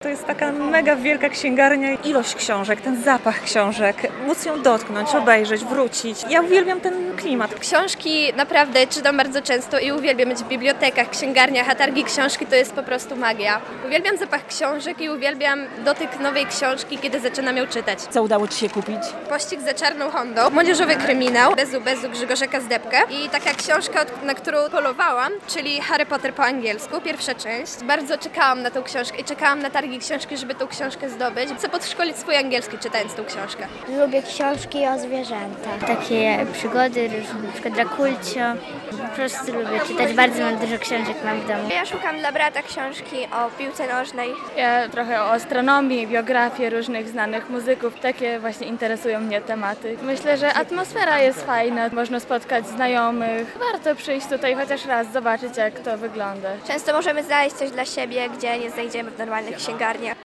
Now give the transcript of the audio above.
To jest taka mega wielka księgarnia, ilość książek, ten zapach książek, móc ją dotknąć, obejrzeć, wrócić. Ja uwielbiam ten klimat. Książki naprawdę czytam bardzo często i uwielbiam być w bibliotekach, księgarniach, a targi książki to jest po prostu magia. Uwielbiam zapach książek i uwielbiam dotyk nowej książki, kiedy zaczynam ją czytać. Co udało Ci się kupić? Pościg za czarną Hondą, młodzieżowy kryminał, Bezu Grzegorza Kazdebka i taka książka, na którą polowałam, czyli Harry Potter po angielsku, pierwsza część. Bardzo czekałam na tą książkę i czekałam na targi książki, żeby tą książkę zdobyć. Chcę podszkolić swój angielski czytając tą książkę. Lubię książki o zwierzętach. Takie przygody, na przykład Draculcio. Po prostu lubię czytać, bardzo dużo książek mam w domu. Ja szukam dla brata książki o piłce nożnej. Ja trochę o astronomii, biografię różnych znanych muzyków. Takie właśnie interesują mnie tematy. Myślę, że atmosfera jest fajna, można spotkać znajomych. Warto przyjść tutaj chociaż raz, zobaczyć jak to wygląda. Często możemy znaleźć coś dla siebie, gdzie nie znajdziemy w normalnych księgarniach.